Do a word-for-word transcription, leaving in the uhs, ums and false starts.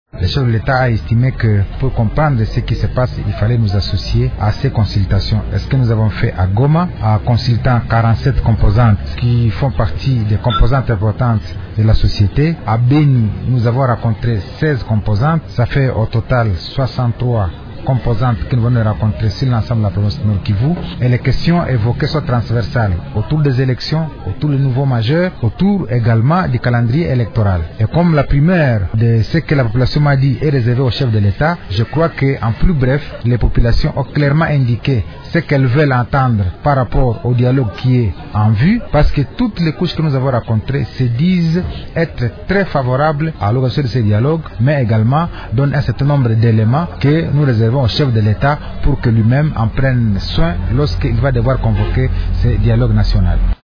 Le chef de l'État a estimé que pour comprendre ce qui se passe, il fallait nous associer à ces consultations. Est-ce que nous avons fait à Goma, en consultant quarante-sept composantes qui font partie des composantes importantes de la société. À Beni, nous avons rencontré seize composantes. Ça fait au total soixante-trois composantes que nous venons de rencontrer sur l'ensemble de la province de Nord Kivu. Et les questions évoquées sont transversales autour des élections, autour des nouveaux majeurs, autour également du calendrier électoral. Et comme la primaire de ce que la population m'a dit est réservée au chef de l'État, je crois qu'en plus bref, les populations ont clairement indiqué ce qu'elles veulent entendre par rapport au dialogue qui est en vue, parce que toutes les couches que nous avons rencontrées se disent être très favorables à l'organisation de ces dialogues, mais également donnent un certain nombre d'éléments que nous réservons au chef de l'État pour que lui-même en prenne soin lorsqu'il va devoir convoquer ce dialogue national.